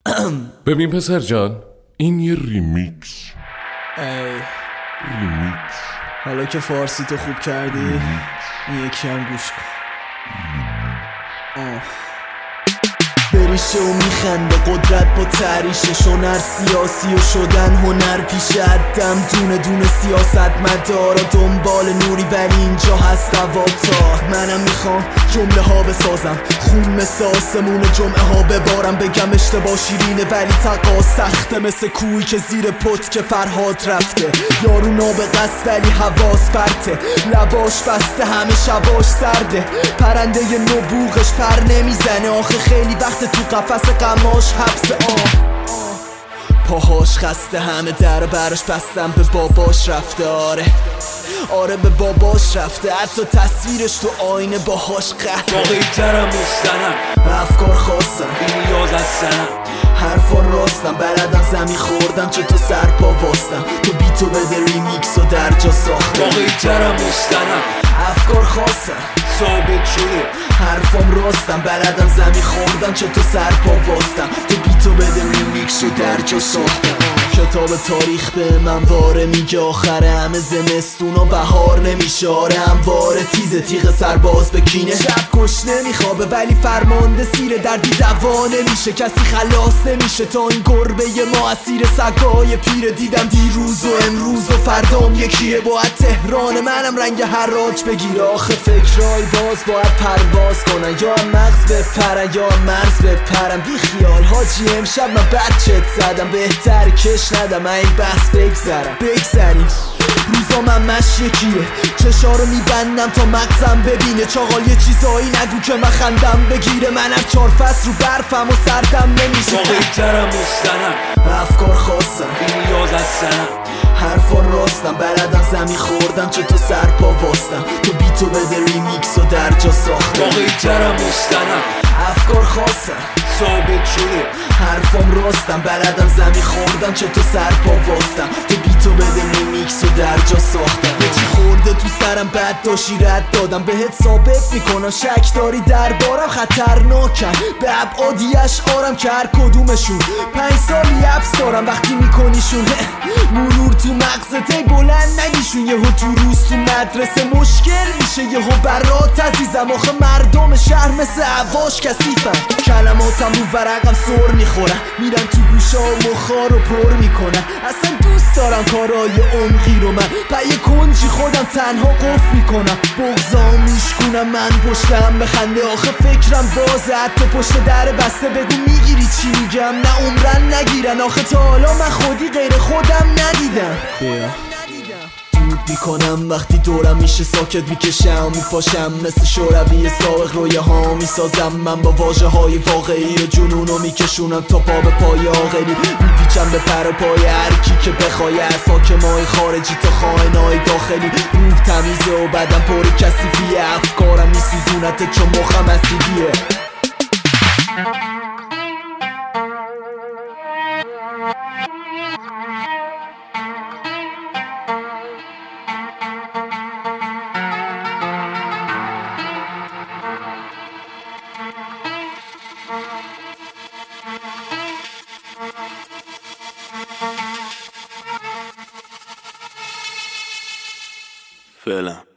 ببین پسر جان، این یه ریمیکس. ریمیکس. حالا که فارسی تو خوب کردی این یکی هم گوش کن. بریشه و میخنده قدرت با تحریشش، هنر سیاسی و شدن هنر پیش عدم، دونه دونه سیاست مدارا دنبال نوری، ولی اینجا هست اواتار. منم میخوام جمله ها بسازم، خون مثل آسمون جمعه ها ببارم، بگم اشتباه شیرینه ولی تقا سخته، مثل کوی که زیر پت که فرهاد رفته، یارو نابغست ولی حواس پرته، لباش بسته همه شباش سرده، پرنده نبوغش پر نمیزنه، آخه خیلی وقت تو قفس قماش حبسه. پاهاش خسته، همه در برش بستم، به باباش رفته. آره به باباش رفته، حتی تصویرش تو آینه باهاش قهره. واقعی ترم مستنم، افکار خواستم این یاد از سنم، حرفا راستم، بلدم زمین خوردم چه تو سر پا واستم، تو بی تو بده ریمیکس و در جا ساختم. واقعی ترم مستنم، افکار خواستم ثابت شده، حرفام راستم، بلدم زمین خوردم چه تو سر پا واستم، تو بی تو بده ریمیکس و در جا ساختم. کتاب تاریخ به من واره میگه آخر همه زمستون و بهار نمیشه، آره همواره تیزه تیغ سرباز به کینه، شب کش نمیخوابه ولی فرمانده سیره، دردی دوا نمیشه کسی خلاص نمیشه، تا این گربه ما اسیر سگای پیره، دیدم دیروز و امروز و فردام یکیه، باید تهران منم رنگ حراج بگیره، آخه فکرای باز باید پرواز کنن، یا مغز بپرن یا مرز بپرن، بی خیال حاجی امشب من بچت زدم، بهتر کش ندم این بحث بگذریم. روزا من یکیه، چشا رو میبندم تا مغزم ببینه، چاقال یه چیزایی نگو که من خندم بگیره، منم 4 فصل رو برفم و سردم نمیشه. واقعی ترم مستنم، افکار خواستم این یاد از سنم، حرفا راستم، بلدم زمین خوردم چه تو سر پا واستم، تو بی تو بده ریمیکس و در جا ساختم. واقعی ترم مستنم، افکار خواستم ثابت شده، حرفام راستم، بلدم زمین خوردم چه تو سر پا واستم، تو بی تو بده ریمیکس و در جا ساختم. یه چی خورده تو سرم بد داشی رد دادم، بهت ثابت میکنم شک داری دربارم خطرناکم، به ابعادی اشعارم که هر کدومشون 5 سالی حبس دارم، وقتی میکنیشون مرور تو مغزت بلند نگیشون، یهو تو روز تو مدرسه مشکل میشه، یهو برات عزیزم، آخه مردم شهر مثل عواش کثیفن، کلماتم رو ورقم سر میخورن، میرن تو گوشا و مخا رو پر میکنن، اصلا دوست دارم کارای عمقی رو، من پای کنجی خودم تنها قفل میکنم، بغضا میشکونم من پشتم بخنده، آخه فکرم بازه، حتی پشت در بسته بگو میگیری چی میگم، نه عمرن نگیرن، آخه تا حالا من خودی غیر خودم ندیدم. دود میکنم وقتی دورم میشه، ساکت میکشم میپاشم، مثل شوروی سائق رویه ها میسازم، من با واژه های واقعی و جنونو میکشونم تا پا به پای آخری، میپیچم به پر و پای هر کی که بخوای، از حاکمای خارجی تا خائنای داخلی، روح تمیزه و بدن پر کثیفیه، افکارم میسوزونته چون مخم اسیدیه. فعلا